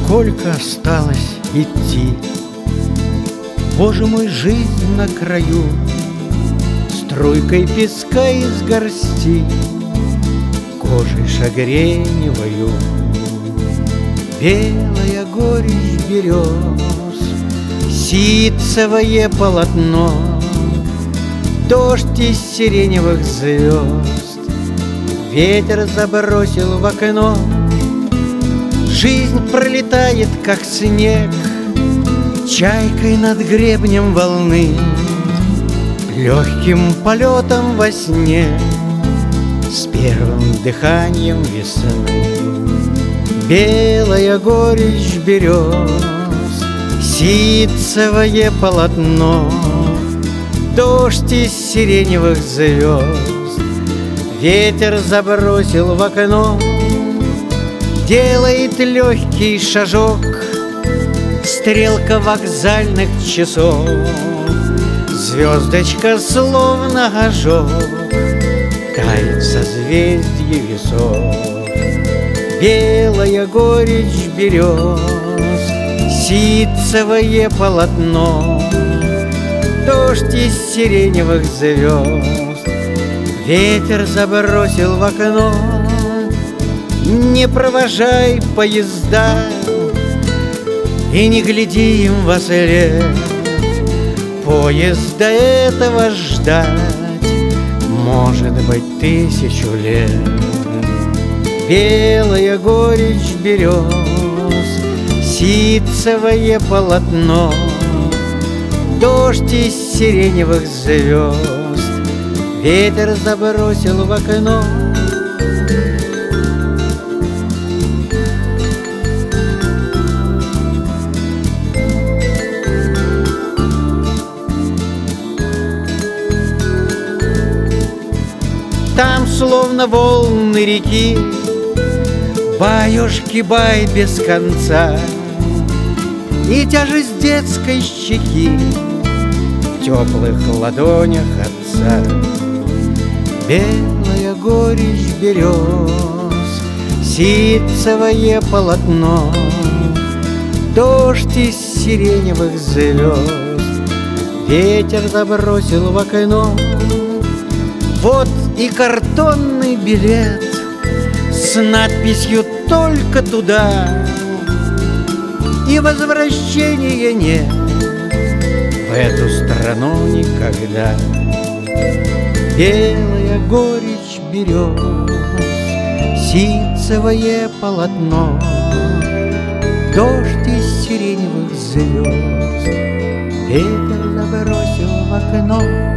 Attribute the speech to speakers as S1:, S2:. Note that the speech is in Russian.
S1: Сколько осталось идти? Боже мой, жизнь на краю, струйкой песка из горсти, кожей шагреневою. Белая горечь берез, ситцевое полотно, дождь из сиреневых звезд ветер забросил в окно. Жизнь пролетает, как снег, чайкой над гребнем волны, легким полетом во сне, с первым дыханием весны. Белая горечь берез, ситцевое полотно, дождь из сиреневых звезд ветер забросил в окно. Делает легкий шажок стрелка вокзальных часов, звездочка словно ожог кает в созвездье весов. Белая горечь берез, ситцевое полотно, дождь из сиреневых звезд ветер забросил в окно. Не провожай поезда и не гляди им вослед, поезда этого ждать может быть 1000 лет. Белая горечь берез, ситцевое полотно, дождь из сиреневых звезд ветер забросил в окно. Там, словно волны реки, баюшки бай без конца, и тяжесть детской щеки в теплых ладонях отца. Белая горечь берез, ситцевое полотно, дождь из сиреневых звезд ветер забросил в окно. Вот и картонный билет с надписью «Только туда», и возвращения нет в эту страну никогда. Белая горечь берез, ситцевое полотно, дождь из сиреневых звезд ветер забросил в окно.